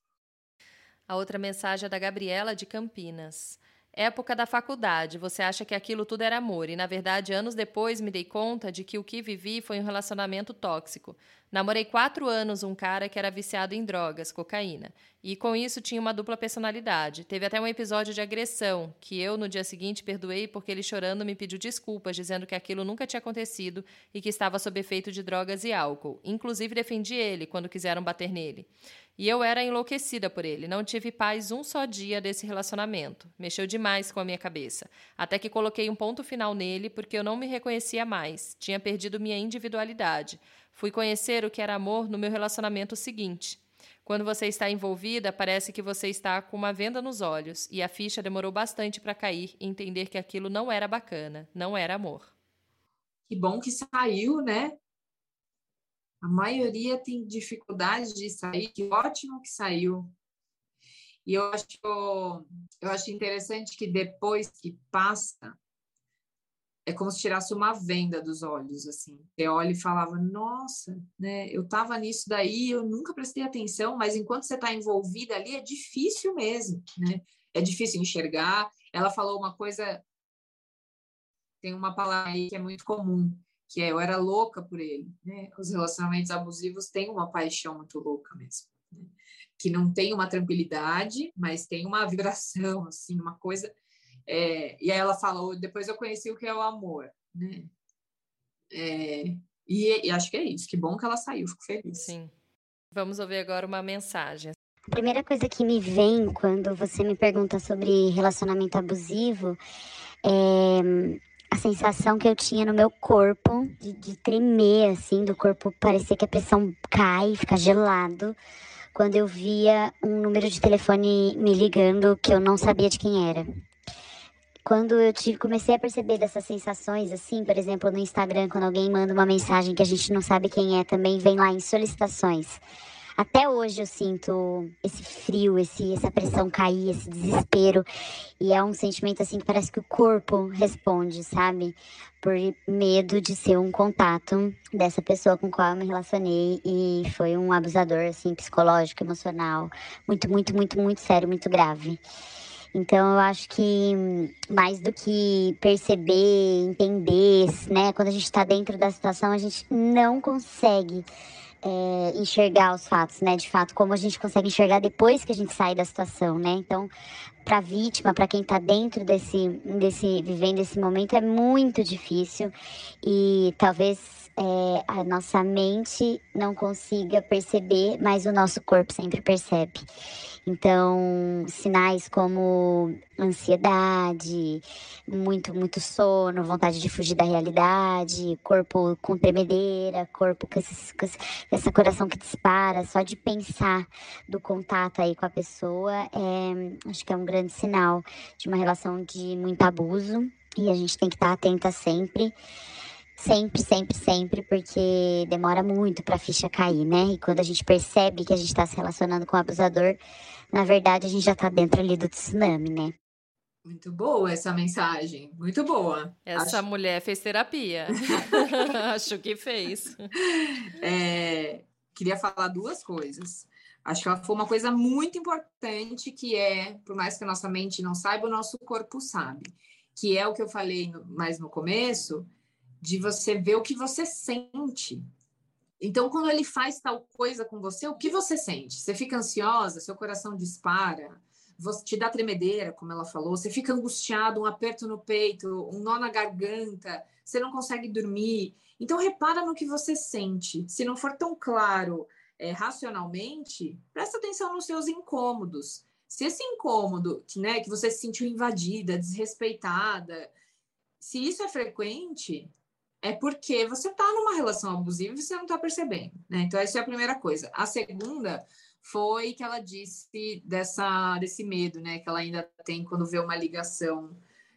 A outra mensagem é da Gabriela, de Campinas. Época da faculdade, você acha que aquilo tudo era amor e, na verdade, anos depois me dei conta de que o que vivi foi um relacionamento tóxico. Namorei 4 anos um cara que era viciado em drogas, cocaína, e com isso tinha uma dupla personalidade. Teve até um episódio de agressão, que eu, no dia seguinte, perdoei porque ele, chorando, me pediu desculpas, dizendo que aquilo nunca tinha acontecido e que estava sob efeito de drogas e álcool. Inclusive, defendi ele quando quiseram bater nele. E eu era enlouquecida por ele. Não tive paz um só dia desse relacionamento. Mexeu demais com a minha cabeça. Até que coloquei um ponto final nele porque eu não me reconhecia mais. Tinha perdido minha individualidade. Fui conhecer o que era amor no meu relacionamento seguinte. Quando você está envolvida, parece que você está com uma venda nos olhos. E a ficha demorou bastante para cair e entender que aquilo não era bacana. Não era amor. Que bom que saiu, né? A maioria tem dificuldade de sair, que ótimo que saiu. E eu acho interessante que depois que passa, é como se tirasse uma venda dos olhos, assim. Você olha e falava, nossa, né? Eu estava nisso daí, eu nunca prestei atenção, mas enquanto você está envolvida ali, é difícil mesmo, né? É difícil enxergar. Ela falou uma coisa, tem uma palavra aí que é muito comum, que eu era louca por ele, né? Os relacionamentos abusivos têm uma paixão muito louca mesmo, né? Que não tem uma tranquilidade, mas tem uma vibração, assim, uma coisa... E aí ela falou, depois eu conheci o que é o amor, né? E acho que é isso, que bom que ela saiu, fico feliz. Sim. Vamos ouvir agora uma mensagem. A primeira coisa que me vem quando você me pergunta sobre relacionamento abusivo é a sensação que eu tinha no meu corpo, de tremer, assim, do corpo parecer que a pressão cai, fica gelado, quando eu via um número de telefone me ligando que eu não sabia de quem era. Quando eu comecei a perceber dessas sensações, assim, por exemplo, no Instagram, quando alguém manda uma mensagem que a gente não sabe quem é, também vem lá em solicitações. Até hoje eu sinto esse frio, essa pressão cair, esse desespero. E é um sentimento assim que parece que o corpo responde, sabe? Por medo de ser um contato dessa pessoa com qual eu me relacionei. E foi um abusador, assim, psicológico, emocional. Muito, muito, muito, muito sério, muito grave. Então, eu acho que mais do que perceber, entender, né? Quando a gente está dentro da situação, a gente não consegue enxergar os fatos, né? De fato, como a gente consegue enxergar depois que a gente sai da situação, né? Então, para a vítima, para quem está dentro vivendo esse momento, é muito difícil e talvez a nossa mente não consiga perceber, mas o nosso corpo sempre percebe. Então, sinais como ansiedade, muito sono, vontade de fugir da realidade, corpo com tremedeira, corpo com essa coração que dispara, só de pensar do contato aí com a pessoa, acho que é um grande sinal de uma relação de muito abuso. E a gente tem que estar atenta sempre. Sempre, porque demora muito para a ficha cair, né? E quando a gente percebe que a gente está se relacionando com o abusador, na verdade a gente já está dentro ali do tsunami, né? Muito boa essa mensagem, muito boa. Essa mulher fez terapia. Acho que fez. Queria falar duas coisas. Acho que ela foi uma coisa muito importante, que por mais que a nossa mente não saiba, o nosso corpo sabe. Que é o que eu falei mais no começo, de você ver o que você sente. Então, quando ele faz tal coisa com você, o que você sente? Você fica ansiosa, seu coração dispara, você te dá tremedeira, como ela falou, você fica angustiado, um aperto no peito, um nó na garganta, você não consegue dormir. Então, repara no que você sente. Se não for tão claro racionalmente, presta atenção nos seus incômodos. Se esse incômodo, que você se sentiu invadida, desrespeitada, se isso é frequente, é porque você está numa relação abusiva e você não está percebendo, né? Então, essa é a primeira coisa. A segunda foi que ela disse desse medo, né? Que ela ainda tem quando vê uma ligação,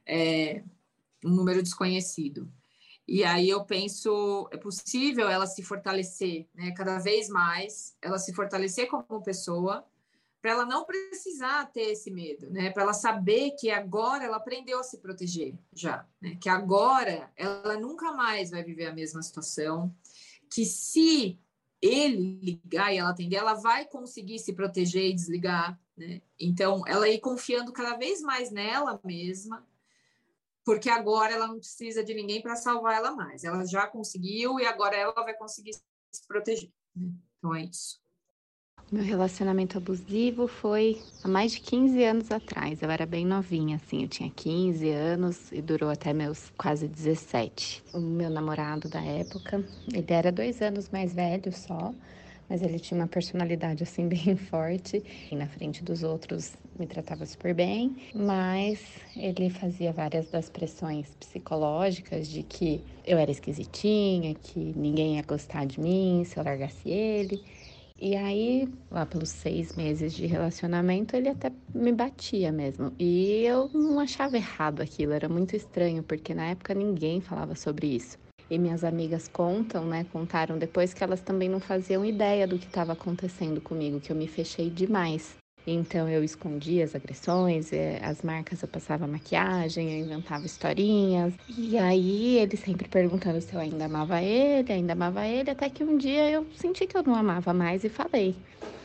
um número desconhecido. E aí eu penso, é possível ela se fortalecer, né? Cada vez mais, ela se fortalecer como pessoa, para ela não precisar ter esse medo, né? Para ela saber que agora ela aprendeu a se proteger já, né? Que agora ela nunca mais vai viver a mesma situação, que se ele ligar e ela atender, ela vai conseguir se proteger e desligar, né? Então, ela ir confiando cada vez mais nela mesma, porque agora ela não precisa de ninguém para salvar ela mais. Ela já conseguiu e agora ela vai conseguir se proteger, né? Então, é isso. Meu relacionamento abusivo foi há mais de 15 anos atrás. Eu era bem novinha, assim, eu tinha 15 anos e durou até meus quase 17. O meu namorado da época, ele era 2 anos mais velho só, mas ele tinha uma personalidade, assim, bem forte. E na frente dos outros me tratava super bem, mas ele fazia várias das pressões psicológicas de que eu era esquisitinha, que ninguém ia gostar de mim se eu largasse ele. E aí, lá pelos 6 meses de relacionamento, ele até me batia mesmo. E eu não achava errado aquilo, era muito estranho, porque na época ninguém falava sobre isso. E minhas amigas contaram depois que elas também não faziam ideia do que estava acontecendo comigo, que eu me fechei demais. Então eu escondia as agressões, as marcas, eu passava maquiagem, eu inventava historinhas. E aí ele sempre perguntando se eu ainda amava ele, até que um dia eu senti que eu não amava mais e falei,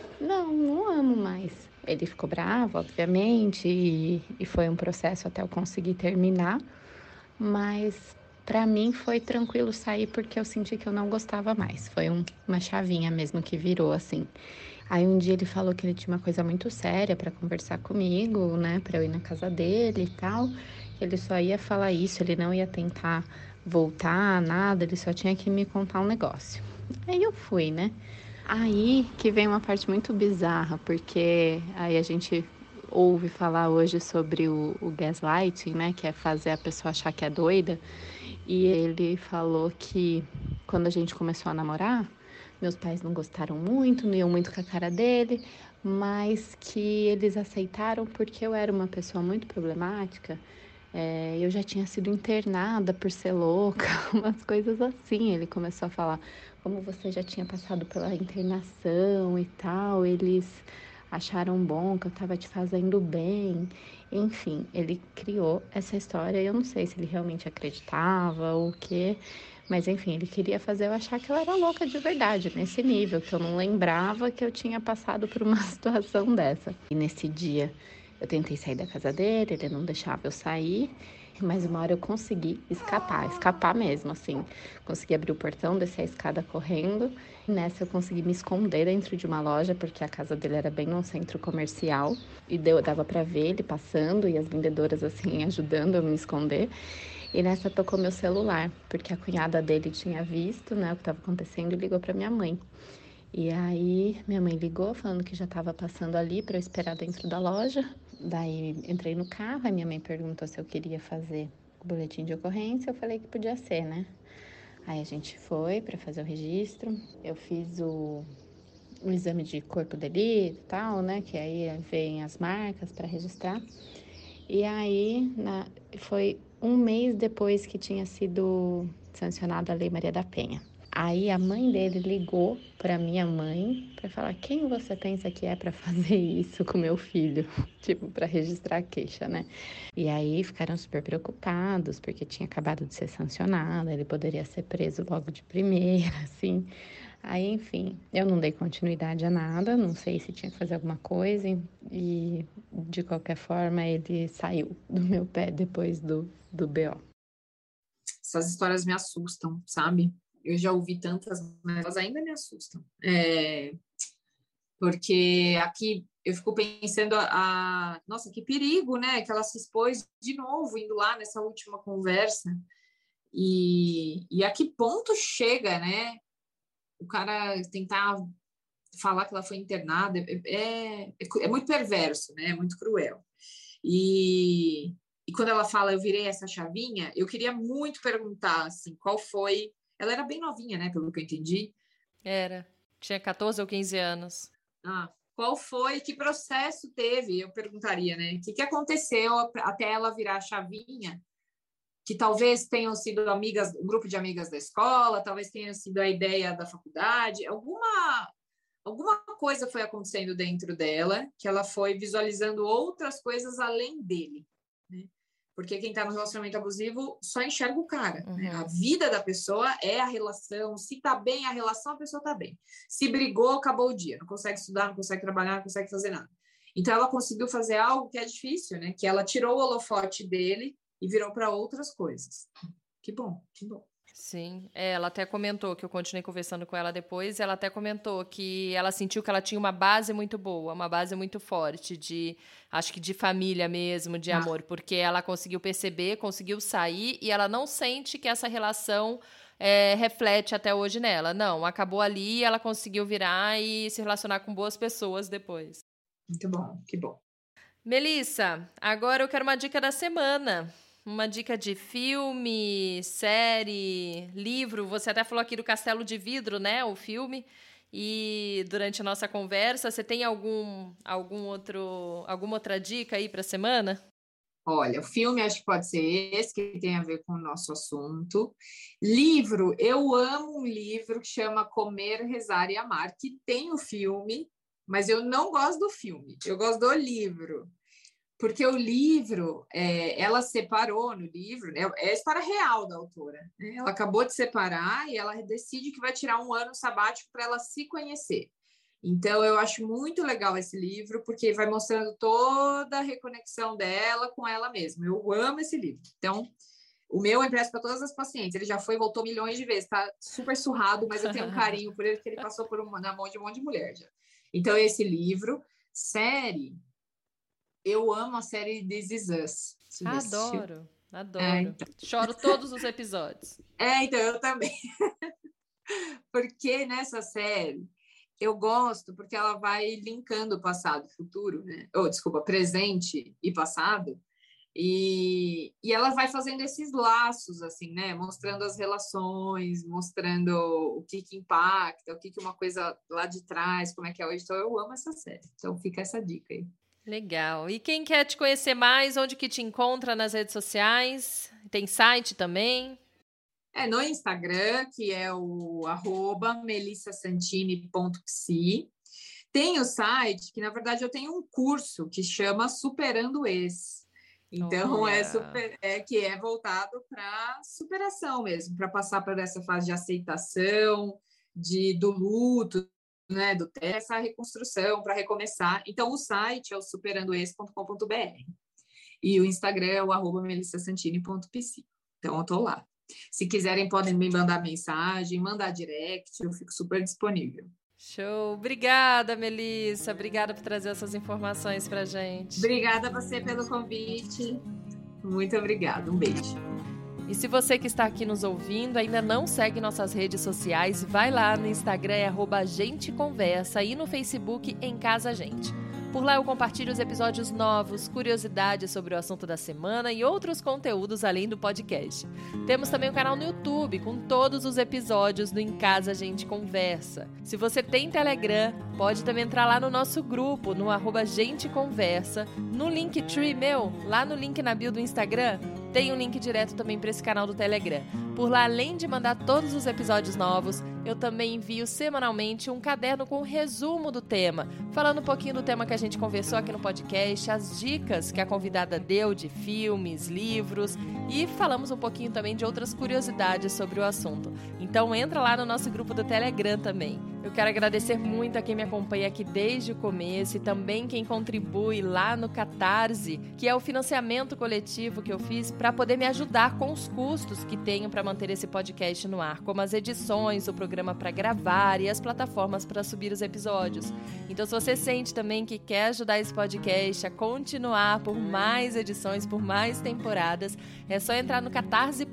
não amo mais. Ele ficou bravo, obviamente, e foi um processo até eu conseguir terminar, mas para mim foi tranquilo sair porque eu senti que eu não gostava mais. Foi uma chavinha mesmo que virou assim. Aí um dia ele falou que ele tinha uma coisa muito séria para conversar comigo, né, para eu ir na casa dele e tal. Ele só ia falar isso, ele não ia tentar voltar, nada, ele só tinha que me contar um negócio. Aí eu fui, né? Aí que vem uma parte muito bizarra, porque aí a gente ouve falar hoje sobre o gaslighting, né, que é fazer a pessoa achar que é doida. E ele falou que quando a gente começou a namorar, meus pais não gostaram muito, não iam muito com a cara dele, mas que eles aceitaram porque eu era uma pessoa muito problemática. Eu já tinha sido internada por ser louca, umas coisas assim. Ele começou a falar, como você já tinha passado pela internação e tal, eles acharam bom que eu estava te fazendo bem. Enfim, ele criou essa história. Eu não sei se ele realmente acreditava ou o quê, mas enfim, ele queria fazer eu achar que eu era louca de verdade, nesse nível, que eu não lembrava que eu tinha passado por uma situação dessa. E nesse dia eu tentei sair da casa dele, ele não deixava eu sair. Mas uma hora eu consegui escapar mesmo, assim. Consegui abrir o portão, descer a escada correndo. E nessa eu consegui me esconder dentro de uma loja, porque a casa dele era bem num centro comercial. E dava pra ver ele passando e as vendedoras, assim, ajudando eu me esconder. E nessa tocou meu celular, porque a cunhada dele tinha visto, né, o que estava acontecendo e ligou pra minha mãe. E aí, minha mãe ligou falando que já estava passando ali para eu esperar dentro da loja. Daí, entrei no carro, aí minha mãe perguntou se eu queria fazer o boletim de ocorrência. Eu falei que podia ser, né? Aí a gente foi para fazer o registro. Eu fiz o exame de corpo de delito e tal, né? Que aí vem as marcas para registrar. E aí, foi um mês depois que tinha sido sancionada a Lei Maria da Penha. Aí a mãe dele ligou para minha mãe para falar: quem você pensa que é para fazer isso com meu filho? Tipo, para registrar a queixa, né? E aí ficaram super preocupados porque tinha acabado de ser sancionada, ele poderia ser preso logo de primeira, assim. Aí, enfim, eu não dei continuidade a nada, não sei se tinha que fazer alguma coisa e de qualquer forma ele saiu do meu pé depois do BO. Essas histórias me assustam, sabe? Eu já ouvi tantas, mas elas ainda me assustam. Porque aqui eu fico pensando, nossa, que perigo, né? Que ela se expôs de novo, indo lá nessa última conversa. E a que ponto chega, né? O cara tentar falar que ela foi internada é muito perverso, né? É muito cruel. E quando ela fala, eu virei essa chavinha, eu queria muito perguntar, assim, qual foi... Ela era bem novinha, né? Pelo que eu entendi. Era. Tinha 14 ou 15 anos. Qual foi, que processo teve? Eu perguntaria, né? O que aconteceu até ela virar a chavinha? Que talvez tenham sido amigas, um grupo de amigas da escola, talvez tenha sido a ideia da faculdade. Alguma coisa foi acontecendo dentro dela que ela foi visualizando outras coisas além dele, né? Porque quem está no relacionamento abusivo só enxerga o cara, né? A vida da pessoa é a relação. Se está bem a relação, a pessoa está bem. Se brigou, acabou o dia. Não consegue estudar, não consegue trabalhar, não consegue fazer nada. Então, ela conseguiu fazer algo que é difícil, né? Que ela tirou o holofote dele e virou para outras coisas. Que bom, que bom. Sim, ela até comentou, que eu continuei conversando com ela depois, ela até comentou que ela sentiu que ela tinha uma base muito boa, uma base muito forte, acho que de família mesmo, de amor, porque ela conseguiu perceber, conseguiu sair, e ela não sente que essa relação reflete até hoje nela. Não, acabou ali, ela conseguiu virar e se relacionar com boas pessoas depois. Muito bom, que bom. Melissa, agora eu quero uma dica da semana. Uma dica de filme, série, livro. Você até falou aqui do Castelo de Vidro, né? O filme. E durante a nossa conversa, você tem alguma outra dica aí para a semana? Olha, o filme acho que pode ser esse, que tem a ver com o nosso assunto. Livro, eu amo um livro que chama Comer, Rezar e Amar, que tem o filme, mas eu não gosto do filme, eu gosto do livro. Porque o livro, ela separou no livro, né? É a história real da autora, né? Ela acabou de separar e ela decide que vai tirar um ano sabático para ela se conhecer. Então, eu acho muito legal esse livro, porque vai mostrando toda a reconexão dela com ela mesma. Eu amo esse livro. Então, o meu é impresso para todas as pacientes. Ele já foi e voltou milhões de vezes. Tá super surrado, mas eu tenho um carinho por ele, porque ele passou na mão de um monte de mulher já. Então, esse livro. Série... Eu amo a série This Is Us. Adoro. Então. Choro todos os episódios. Então, eu também. Porque nessa série, eu gosto porque ela vai linkando passado e futuro, né? Presente e passado. E ela vai fazendo esses laços, assim, né? Mostrando as relações, mostrando o que impacta, o que uma coisa lá de trás, como é que é hoje. Então, eu amo essa série. Então, fica essa dica aí. Legal. E quem quer te conhecer mais, onde que te encontra nas redes sociais? Tem site também? No Instagram, que é o @melissasantini.psi. Tem o site, que na verdade eu tenho um curso que chama Superando Ex. Então, que é voltado para superação mesmo, para passar por essa fase de aceitação, do luto, né, essa reconstrução para recomeçar. Então, o site é o superandoex.com.br. E o Instagram é o @melissasantini.psi. Então, eu estou lá. Se quiserem, podem me mandar mensagem, mandar direct, eu fico super disponível. Show! Obrigada, Melissa. Obrigada por trazer essas informações pra gente. Obrigada a você pelo convite. Muito obrigada. Um beijo. E se você que está aqui nos ouvindo ainda não segue nossas redes sociais, vai lá no Instagram, @agenteconversa, e no Facebook, Em Casa Gente. Por lá eu compartilho os episódios novos, curiosidades sobre o assunto da semana e outros conteúdos além do podcast. Temos também um canal no YouTube com todos os episódios do Em Casa a Gente Conversa. Se você tem Telegram, pode também entrar lá no nosso grupo, no @genteconversa, no Linktree meu, lá no link na bio do Instagram, tem um link direto também para esse canal do Telegram. Por lá, além de mandar todos os episódios novos, eu também envio semanalmente um caderno com um resumo do tema, falando um pouquinho do tema que a gente conversou aqui no podcast, as dicas que a convidada deu de filmes, livros, e falamos um pouquinho também de outras curiosidades sobre o assunto. Então entra lá no nosso grupo do Telegram também. Eu quero agradecer muito a quem me acompanha aqui desde o começo e também quem contribui lá no Catarse, que é o financiamento coletivo que eu fiz para poder me ajudar com os custos que tenho para manter esse podcast no ar, como as edições, o programa para gravar e as plataformas para subir os episódios. Então, se você sente também que quer ajudar esse podcast a continuar por mais edições, por mais temporadas, é só entrar no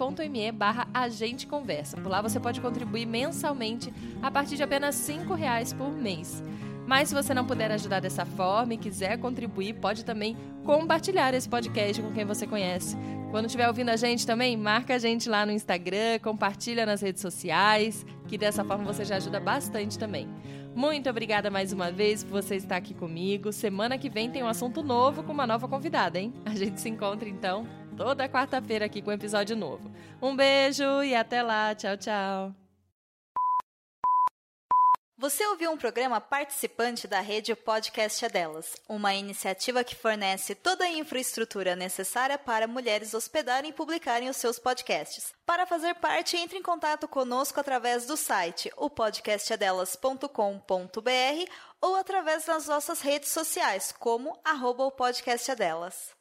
catarse.me/agenteconversa. Por lá você pode contribuir mensalmente a partir de apenas R$5 por mês. Mas se você não puder ajudar dessa forma e quiser contribuir, pode também compartilhar esse podcast com quem você conhece. Quando estiver ouvindo a gente também, marca a gente lá no Instagram, compartilha nas redes sociais, que dessa forma você já ajuda bastante também. Muito obrigada mais uma vez por você estar aqui comigo. Semana que vem tem um assunto novo com uma nova convidada, hein? A gente se encontra então toda quarta-feira aqui com um episódio novo. Um beijo e até lá. Tchau, tchau. Você ouviu um programa participante da rede Podcast é Delas, uma iniciativa que fornece toda a infraestrutura necessária para mulheres hospedarem e publicarem os seus podcasts. Para fazer parte, entre em contato conosco através do site opodcastadelas.com.br ou através das nossas redes sociais, como @opodcastadelas.